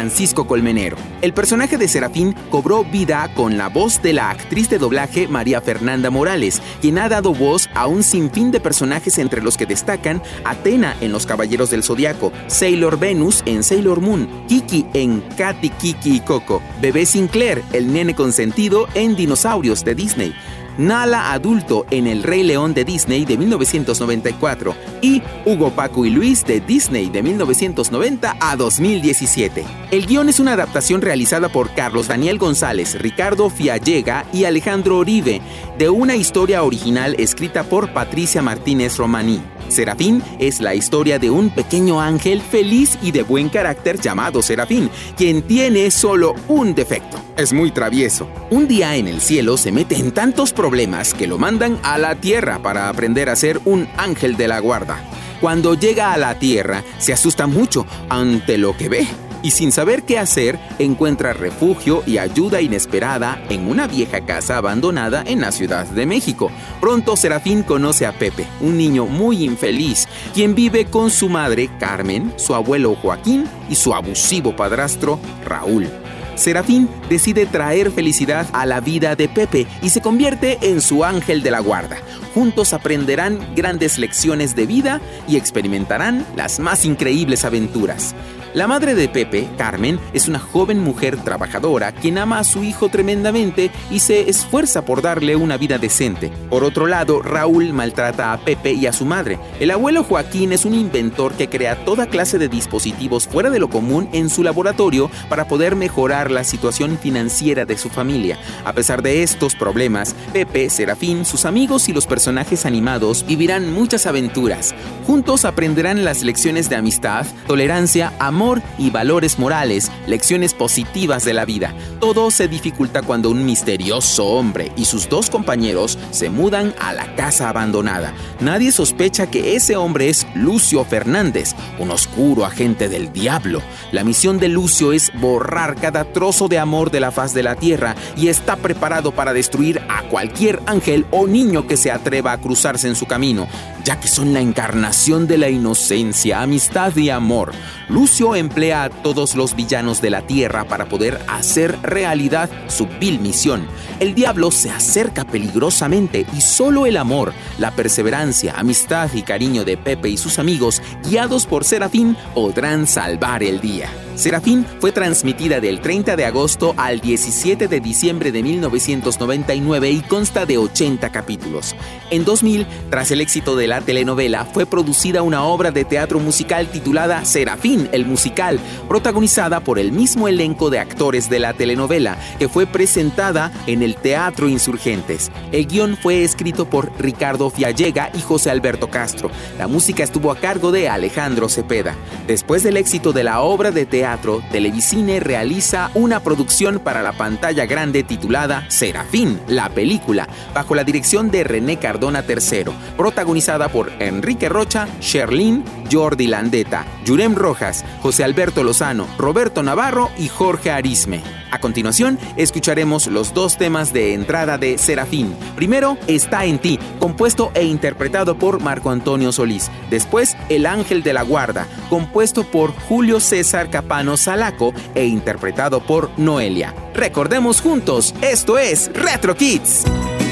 Francisco Colmenero. El personaje de Serafín cobró vida con la voz de la actriz de doblaje María Fernanda Morales, quien ha dado voz a un sinfín de personajes entre los que destacan Athena en Los Caballeros del Zodiaco, Sailor Venus en Sailor Moon, Kiki en Katy, Kiki y Coco, Bebé Sinclair, el nene consentido en Dinosaurios de Disney, Nala adulto en El Rey León de Disney de mil novecientos noventa y cuatro y Hugo, Paco y Luis de Disney de mil novecientos noventa a dos mil diecisiete. El guión es una adaptación realizada por Carlos Daniel González, Ricardo Fiallega y Alejandro Oribe de una historia original escrita por Patricia Martínez Romaní. Serafín es la historia de un pequeño ángel feliz y de buen carácter llamado Serafín, quien tiene solo un defecto: es muy travieso. Un día en el cielo se mete en tantos problemas que lo mandan a la tierra para aprender a ser un ángel de la guarda. Cuando llega a la tierra, se asusta mucho ante lo que ve y, sin saber qué hacer, encuentra refugio y ayuda inesperada en una vieja casa abandonada en la Ciudad de México. Pronto Serafín conoce a Pepe, un niño muy infeliz, quien vive con su madre, Carmen, su abuelo Joaquín y su abusivo padrastro, Raúl. Serafín decide traer felicidad a la vida de Pepe y se convierte en su ángel de la guarda. Juntos aprenderán grandes lecciones de vida y experimentarán las más increíbles aventuras. La madre de Pepe, Carmen, es una joven mujer trabajadora quien ama a su hijo tremendamente y se esfuerza por darle una vida decente. Por otro lado, Raúl maltrata a Pepe y a su madre. El abuelo Joaquín es un inventor que crea toda clase de dispositivos fuera de lo común en su laboratorio para poder mejorar la situación financiera de su familia. A pesar de estos problemas, Pepe, Serafín, sus amigos y los personajes animados vivirán muchas aventuras. Juntos aprenderán las lecciones de amistad, tolerancia, amor y valores morales, lecciones positivas de la vida. Todo se dificulta cuando un misterioso hombre y sus dos compañeros se mudan a la casa abandonada. Nadie sospecha que ese hombre es Lucio Fernández, un oscuro agente del diablo. La misión de Lucio es borrar cada trozo de amor de la faz de la tierra y está preparado para destruir a cualquier ángel o niño que se atreva a cruzarse en su camino, ya que son la encarnación de la inocencia, amistad y amor. Lucio emplea a todos los villanos de la tierra para poder hacer realidad su vil misión. El diablo se acerca peligrosamente y solo el amor, la perseverancia, amistad y cariño de Pepe y sus amigos, guiados por Serafín, podrán salvar el día. Serafín fue transmitida del treinta de agosto al diecisiete de diciembre de mil novecientos noventa y nueve y consta de ochenta capítulos. En dos mil, tras el éxito de la telenovela, fue producida una obra de teatro musical titulada Serafín, el musical, protagonizada por el mismo elenco de actores de la telenovela, que fue presentada en el Teatro Insurgentes. El guión fue escrito por Ricardo Fiallega y José Alberto Castro. La música estuvo a cargo de Alejandro Cepeda. Después del éxito de la obra de teatro, Televicine realiza una producción para la pantalla grande titulada Serafín, la película, bajo la dirección de René Cardona tercero, protagonizada por Enrique Rocha, Sherlyn, Jordi Landeta, Yurem Rojas, José Alberto Lozano, Roberto Navarro y Jorge Arisme. A continuación, escucharemos los dos temas de entrada de Serafín. Primero, Está en ti, compuesto e interpretado por Marco Antonio Solís. Después, El Ángel de la Guarda, compuesto por Julio César Capano Salaco e interpretado por Noelia. Recordemos juntos, esto es Retro Kids.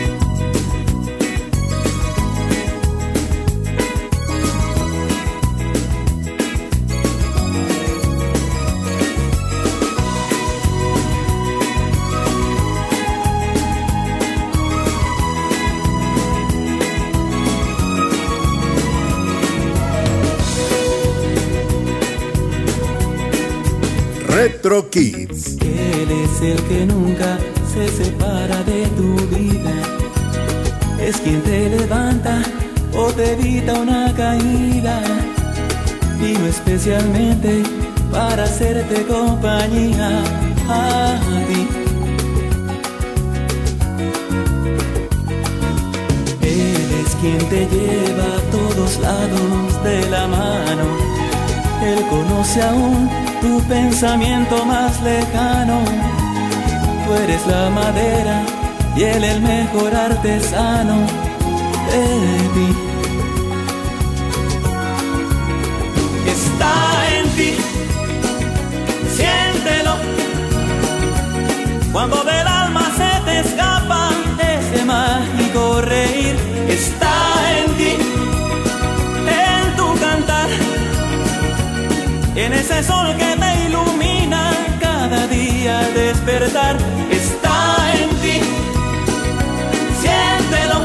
Retro Kids. Él es el que nunca se separa de tu vida. Es quien te levanta o te evita una caída. Vino especialmente para hacerte compañía a ti. Él es quien te lleva a todos lados de la mano. Él conoce aún tu pensamiento más lejano. Tú eres la madera y él el mejor artesano de ti. Está en ti, siente Cuando del alma se te escapa ese mágico reír, está en ti, en tu cantar, en ese sol que te ilumina cada día al despertar. Está en ti, siéntelo.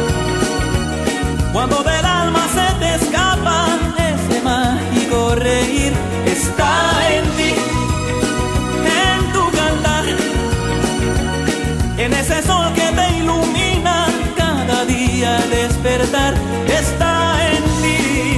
Cuando del alma se te escapa ese mágico reír, está en ti, en tu cantar, en ese sol que te ilumina cada día al despertar. Está en ti.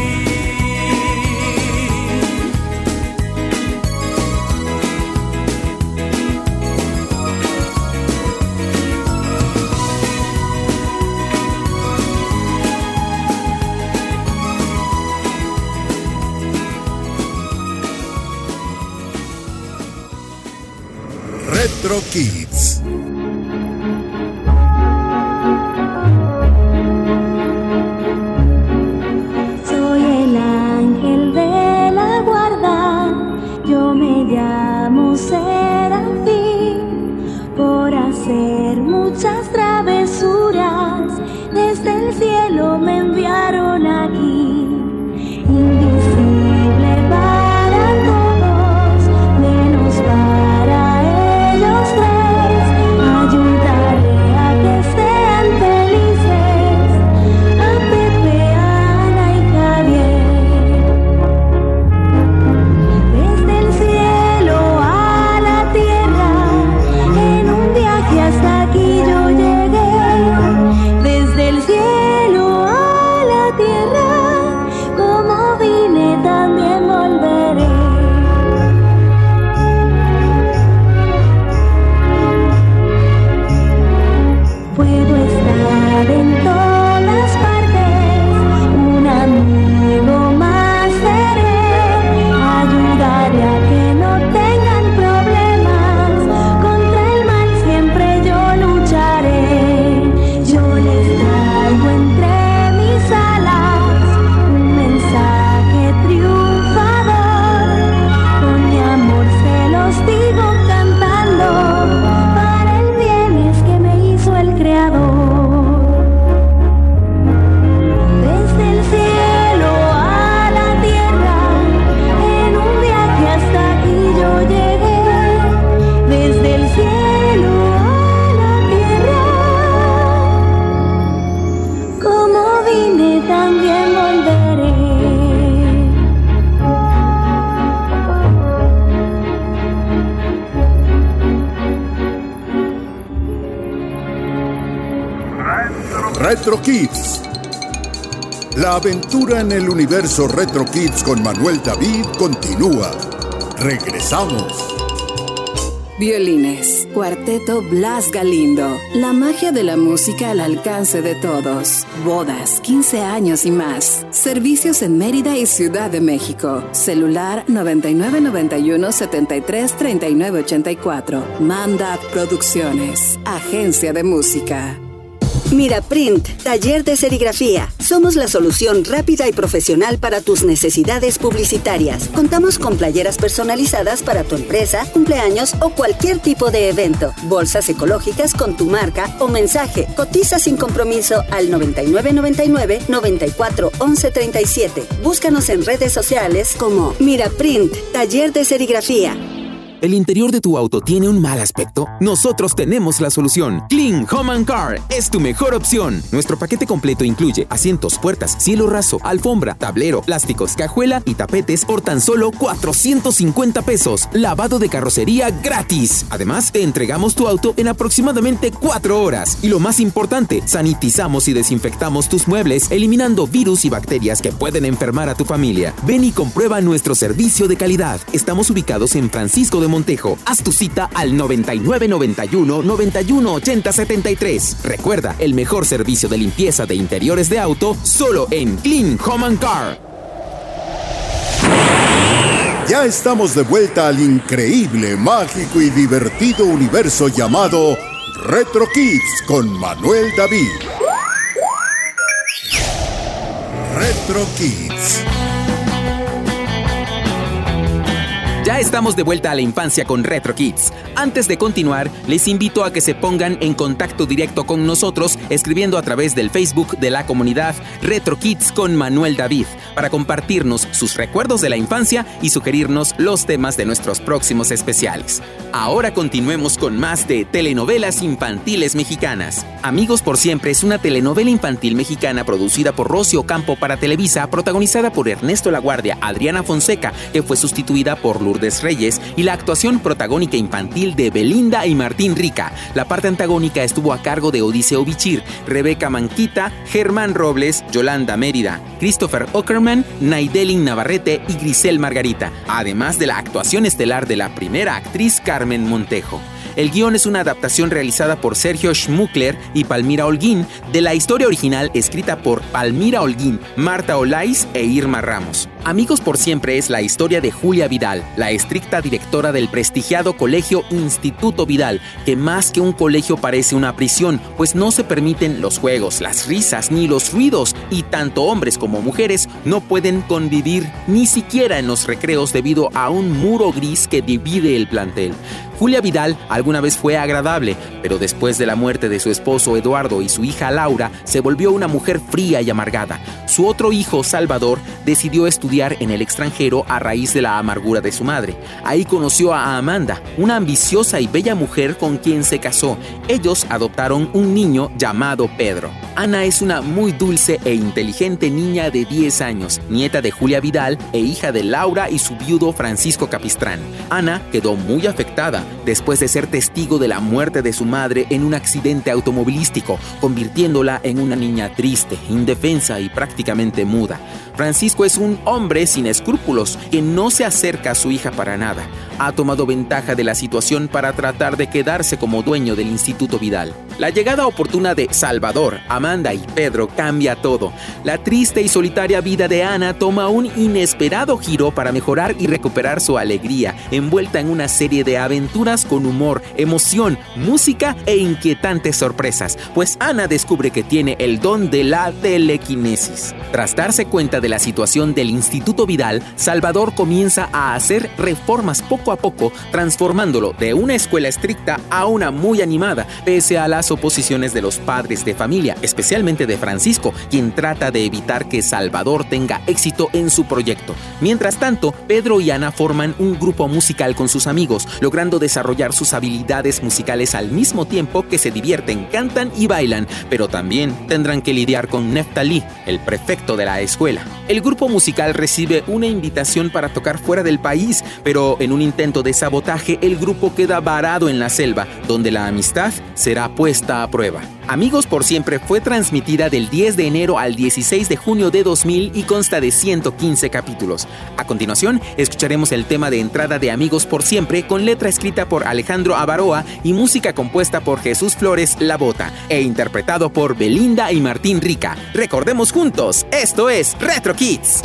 Retro Kids. Soy el ángel de la guarda, yo me llamo Serafín, por hacer muchas travesuras, desde el cielo me enviaron aquí, invisible para todos, menos para ellos tres, ayudaré a que sean felices, a Pepe, Ana y Javier. Desde el cielo a la tierra, en un viaje hasta aquí yo llegué. Desde el cielo a la tierra, como vine también volveré. Puedo estar en todas partes, un amigo más seré, ayudaré a que no tengan problemas, contra el mal siempre yo lucharé. Yo les traigo entre mis alas un mensaje triunfador, con mi amor se los digo cantando, para el bien es que me hizo el Creador. Desde el cielo a la tierra, en un viaje hasta aquí yo llegué. Desde el cielo a la tierra, como vine también volveré. Retro Kids. La aventura en el universo Retro Kids con Manuel David continúa. Regresamos. Violines, Cuarteto Blas Galindo. La magia de la música al alcance de todos. Bodas, quince años y más. Servicios en Mérida y Ciudad de México. Celular noventa y nueve noventa y uno setenta y tres treinta y nueve ochenta y cuatro. Manda Producciones. Agencia de Música. Miraprint, taller de serigrafía. Somos la solución rápida y profesional para tus necesidades publicitarias. Contamos con playeras personalizadas para tu empresa, cumpleaños o cualquier tipo de evento. Bolsas ecológicas con tu marca o mensaje. Cotiza sin compromiso al noventa y nueve noventa y nueve noventa y cuatro once treinta y siete. Búscanos en redes sociales como Miraprint, taller de serigrafía. ¿El interior de tu auto tiene un mal aspecto? Nosotros tenemos la solución. Clean Home and Car es tu mejor opción. Nuestro paquete completo incluye asientos, puertas, cielo raso, alfombra, tablero, plásticos, cajuela y tapetes por tan solo cuatrocientos cincuenta pesos. Lavado de carrocería gratis. Además, te entregamos tu auto en aproximadamente cuatro horas. Y lo más importante, sanitizamos y desinfectamos tus muebles, eliminando virus y bacterias que pueden enfermar a tu familia. Ven y comprueba nuestro servicio de calidad. Estamos ubicados en Francisco de Montejo. Haz tu cita al noventa y nueve noventa y uno noventa y uno ochenta setenta y tres. Recuerda, el mejor servicio de limpieza de interiores de auto solo en Clean Home and Car. Ya estamos de vuelta al increíble, mágico y divertido universo llamado Retro Kids con Manuel David. Retro Kids. Ya estamos de vuelta a la infancia con Retro Kids. Antes de continuar, les invito a que se pongan en contacto directo con nosotros escribiendo a través del Facebook de la comunidad Retro Kids con Manuel David para compartirnos sus recuerdos de la infancia y sugerirnos los temas de nuestros próximos especiales. Ahora continuemos con más de telenovelas infantiles mexicanas. Amigos por Siempre es una telenovela infantil mexicana producida por Rosy Ocampo para Televisa, protagonizada por Ernesto Laguardia, Adriana Fonseca, que fue sustituida por Lourdes Reyes, y la actuación protagónica infantil de Belinda y Martín Rica. La parte antagónica estuvo a cargo de Odiseo Bichir, Rebeca Manquita, Germán Robles, Yolanda Mérida, Christopher Ockerman, Naidelin Navarrete y Grisel Margarita, además de la actuación estelar de la primera actriz Carmen Montejo. El guión es una adaptación realizada por Sergio Schmuckler y Palmira Holguín de la historia original escrita por Palmira Holguín, Marta Olaiz e Irma Ramos. Amigos por Siempre es la historia de Julia Vidal, la estricta directora del prestigiado colegio Instituto Vidal, que más que un colegio parece una prisión, pues no se permiten los juegos, las risas ni los ruidos, y tanto hombres como mujeres no pueden convivir ni siquiera en los recreos debido a un muro gris que divide el plantel. Julia Vidal alguna vez fue agradable, pero después de la muerte de su esposo Eduardo y su hija Laura, se volvió una mujer fría y amargada. Su otro hijo, Salvador, decidió estudiar en el extranjero a raíz de la amargura de su madre. Ahí conoció a Amanda, una ambiciosa y bella mujer con quien se casó. Ellos adoptaron un niño llamado Pedro. Ana es una muy dulce e inteligente niña de diez años, nieta de Julia Vidal e hija de Laura y su viudo Francisco Capistrán. Ana quedó muy afectada después de ser testigo de la muerte de su madre en un accidente automovilístico, convirtiéndola en una niña triste, indefensa y prácticamente muda. Francisco es un hombre sin escrúpulos que no se acerca a su hija para nada. Ha tomado ventaja de la situación para tratar de quedarse como dueño del Instituto Vidal. La llegada oportuna de Salvador, Amanda y Pedro cambia todo. La triste y solitaria vida de Ana toma un inesperado giro para mejorar y recuperar su alegría, envuelta en una serie de aventuras con humor, emoción, música e inquietantes sorpresas, pues Ana descubre que tiene el don de la telequinesis. Tras darse cuenta de la situación del Instituto Vidal, Salvador comienza a hacer reformas poco a poco, transformándolo de una escuela estricta a una muy animada, pese a las oposiciones de los padres de familia, especialmente de Francisco, quien trata de evitar que Salvador tenga éxito en su proyecto. Mientras tanto, Pedro y Ana forman un grupo musical con sus amigos, logrando desarrollar sus habilidades musicales al mismo tiempo que se divierten, cantan y bailan, pero también tendrán que lidiar con Neftalí, el prefecto de la escuela. El grupo musical recibe una invitación para tocar fuera del país, pero en un intento de sabotaje, el grupo queda varado en la selva, donde la amistad será puesta a prueba. Amigos por Siempre fue transmitida del diez de enero al dieciséis de junio de dos mil y consta de ciento quince capítulos. A continuación, escucharemos el tema de entrada de Amigos por Siempre con letra escrita por Alejandro Avaroa y música compuesta por Jesús Flores La Bota e interpretado por Belinda y Martín Rica. Recordemos juntos, esto es Retro Kids.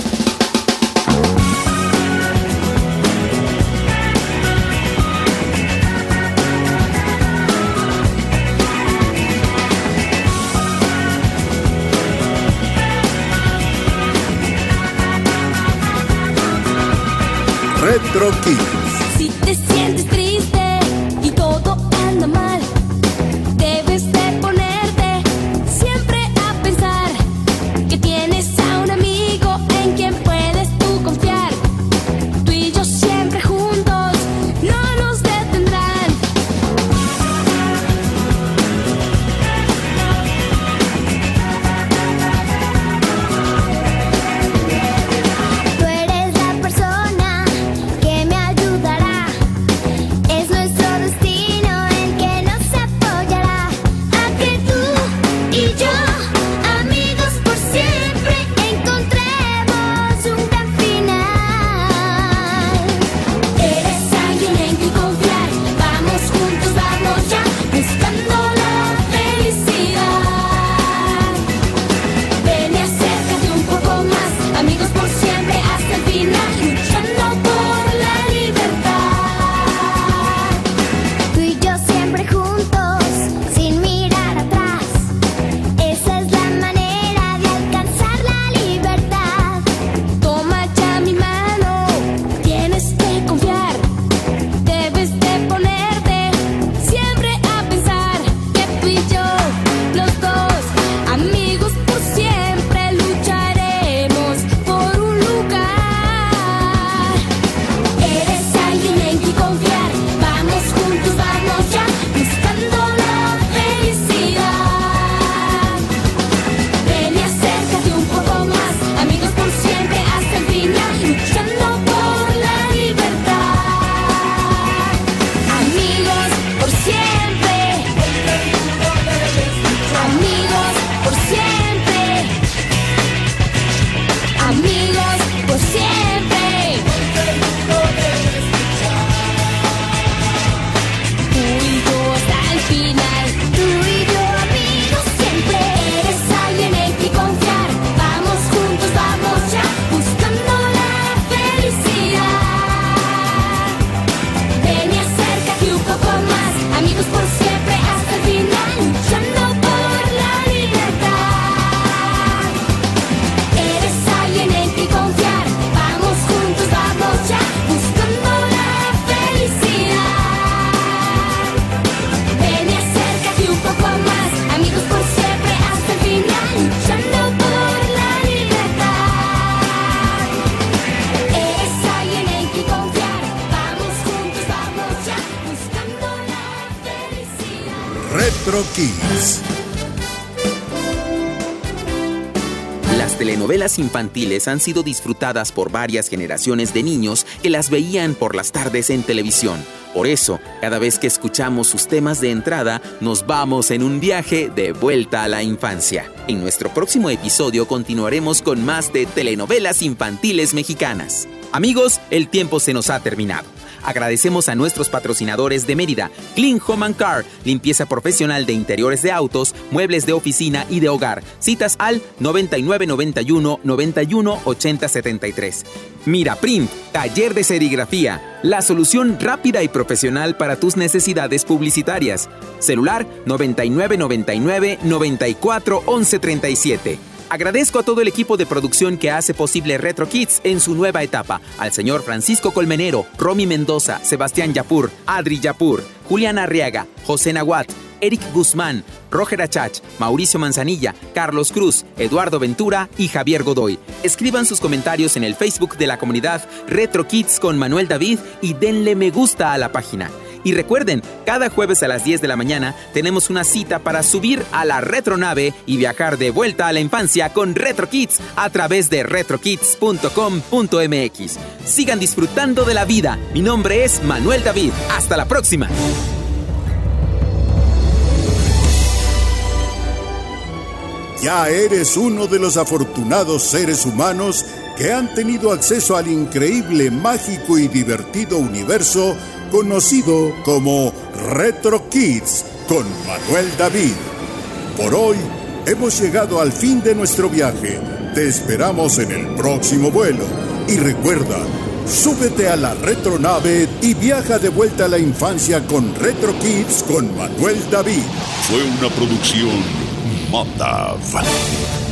Retro Kids. Si te sientes triste y todo anda mal, debes de ponerte siempre a pensar que tienes a un amigo en quien puedes tú confiar. Tú y yo siempre juntos no nos detendrán. Tú eres la persona que me ayuda Retro Kids. Las telenovelas infantiles han sido disfrutadas por varias generaciones de niños que las veían por las tardes en televisión. Por eso, cada vez que escuchamos sus temas de entrada, nos vamos en un viaje de vuelta a la infancia. En nuestro próximo episodio continuaremos con más de telenovelas infantiles mexicanas. Amigos, el tiempo se nos ha terminado. Agradecemos a nuestros patrocinadores de Mérida, Clean Home and Car, limpieza profesional de interiores de autos, muebles de oficina y de hogar. Citas al noventa y nueve noventa y uno noventa y uno ochenta setenta y tres. Miraprint, taller de serigrafía, la solución rápida y profesional para tus necesidades publicitarias. Celular noventa y nueve noventa y nueve noventa y cuatro once treinta y siete. Agradezco a todo el equipo de producción que hace posible Retro Kids en su nueva etapa. Al señor Francisco Colmenero, Romy Mendoza, Sebastián Yapur, Adri Yapur, Julián Arriaga, José Nahuat, Eric Guzmán, Roger Achach, Mauricio Manzanilla, Carlos Cruz, Eduardo Ventura y Javier Godoy. Escriban sus comentarios en el Facebook de la comunidad Retro Kids con Manuel David y denle me gusta a la página. Y recuerden, cada jueves a las diez de la mañana tenemos una cita para subir a la retronave y viajar de vuelta a la infancia con Retro Kids a través de retro kids punto com punto m x. Sigan disfrutando de la vida. Mi nombre es Manuel David. Hasta la próxima. Ya eres uno de los afortunados seres humanos que han tenido acceso al increíble, mágico y divertido universo conocido como Retro Kids con Manuel David. Por hoy hemos llegado al fin de nuestro viaje. Te esperamos en el próximo vuelo. Y recuerda, súbete a la retronave y viaja de vuelta a la infancia con Retro Kids con Manuel David. Fue una producción Mondav.